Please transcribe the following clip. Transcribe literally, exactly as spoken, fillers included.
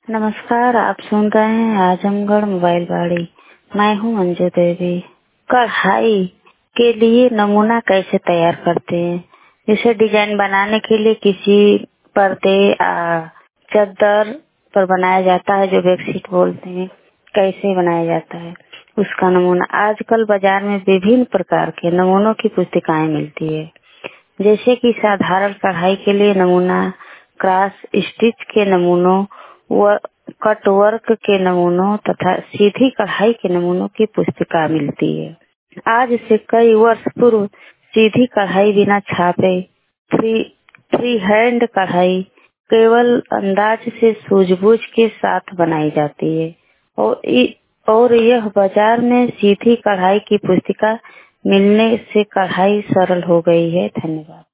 नमस्कार, आप सुन रहे हैं आजमगढ़ मोबाइल वाड़ी। मैं हूं मंजू देवी। कढ़ाई के लिए नमूना कैसे तैयार करते हैं? इसे डिजाइन बनाने के लिए किसी पर्दे चादर पर बनाया जाता है, जो बेडशीट बोलते हैं। कैसे बनाया जाता है उसका नमूना? आजकल बाजार में विभिन्न प्रकार के नमूनों की पुस्तिकाएं मिलती है, जैसे कि साधारण कढ़ाई के लिए नमूना, क्रॉस स्टिच के नमूनों, कट वर्क के नमूनों तथा सीधी कढ़ाई के नमूनों की पुस्तिका मिलती है। आज से कई वर्ष पूर्व सीधी कढ़ाई बिना छापे, फ्री फ्री हैंड कढ़ाई केवल अंदाज से सूझबूझ के साथ बनाई जाती है और और यह बाजार में सीधी कढ़ाई की पुस्तिका मिलने से कढ़ाई सरल हो गई है। धन्यवाद।